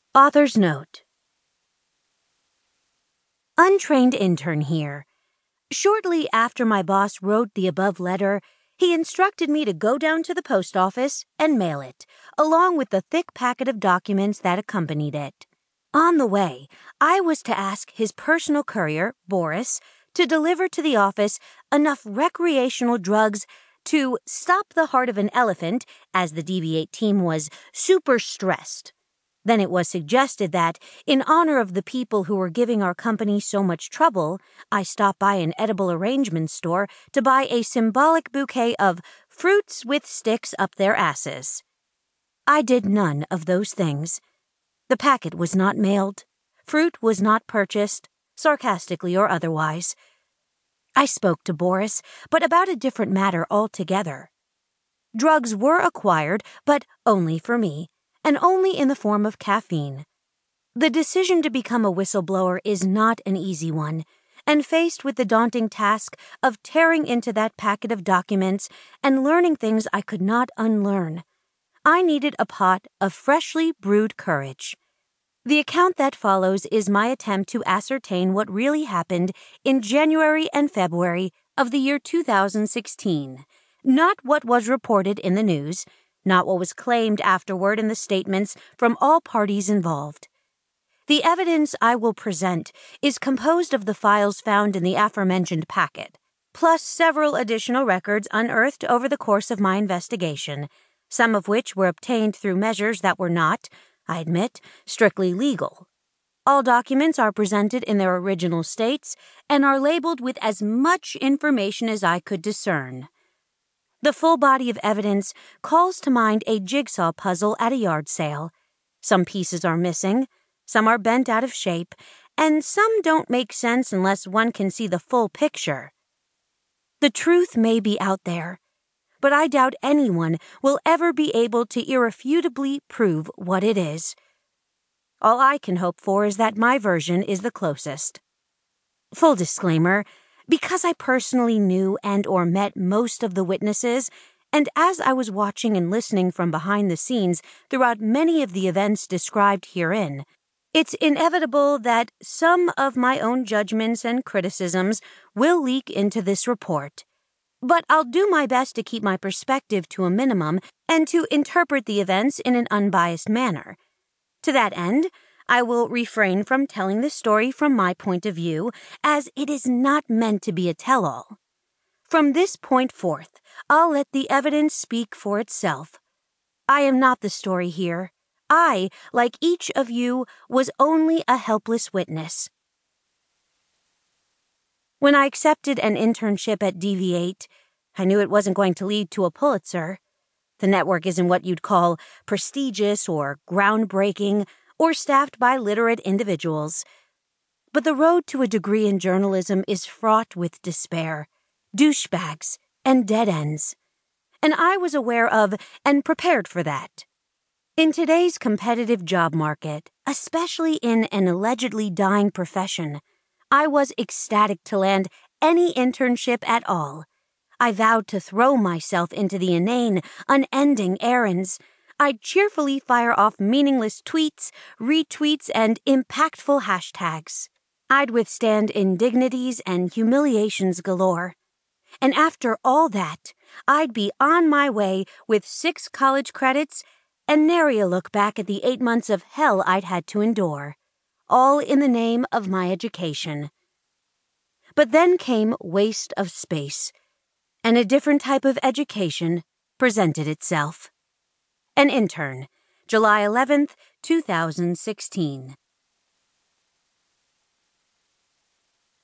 Author's note. Untrained intern here. Shortly after my boss wrote the above letter, he instructed me to go down to the post office and mail it, along with the thick packet of documents that accompanied it. On the way, I was to ask his personal courier, Boris, to deliver to the office enough recreational drugs to stop the heart of an elephant, as the DV8 team was super stressed. Then it was suggested that, in honor of the people who were giving our company so much trouble, I stop by an edible arrangement store to buy a symbolic bouquet of fruits with sticks up their asses. I did none of those things. The packet was not mailed. Fruit was not purchased, sarcastically or otherwise. I spoke to Boris, but about a different matter altogether. Drugs were acquired, but only for me, and only in the form of caffeine. The decision to become a whistleblower is not an easy one, and faced with the daunting task of tearing into that packet of documents and learning things I could not unlearn, I needed a pot of freshly brewed courage. The account that follows is my attempt to ascertain what really happened in January and February of the year 2016, not what was reported in the news, not what was claimed afterward in the statements from all parties involved. The evidence I will present is composed of the files found in the aforementioned packet, plus several additional records unearthed over the course of my investigation, some of which were obtained through measures that were not, I admit, strictly legal. All documents are presented in their original states and are labeled with as much information as I could discern. The full body of evidence calls to mind a jigsaw puzzle at a yard sale. Some pieces are missing, some are bent out of shape, and some don't make sense unless one can see the full picture. The truth may be out there, but I doubt anyone will ever be able to irrefutably prove what it is. All I can hope for is that my version is the closest. Full disclaimer, because I personally knew and/or met most of the witnesses, and as I was watching and listening from behind the scenes throughout many of the events described herein, it's inevitable that some of my own judgments and criticisms will leak into this report. But I'll do my best to keep my perspective to a minimum and to interpret the events in an unbiased manner. To that end, I will refrain from telling the story from my point of view, as it is not meant to be a tell-all. From this point forth, I'll let the evidence speak for itself. I am not the story here. I, like each of you, was only a helpless witness. When I accepted an internship at DV8, I knew it wasn't going to lead to a Pulitzer. The network isn't what you'd call prestigious or groundbreaking, or staffed by literate individuals. But the road to a degree in journalism is fraught with despair, douchebags, and dead ends. And I was aware of and prepared for that. In today's competitive job market, especially in an allegedly dying profession, I was ecstatic to land any internship at all. I vowed to throw myself into the inane, unending errands. I'd cheerfully fire off meaningless tweets, retweets, and impactful hashtags. I'd withstand indignities and humiliations galore. And after all that, I'd be on my way with 6 college credits and nary a look back at the 8 months of hell I'd had to endure, all in the name of my education. But then came waste of space, and a different type of education presented itself. An intern, July 11th, 2016.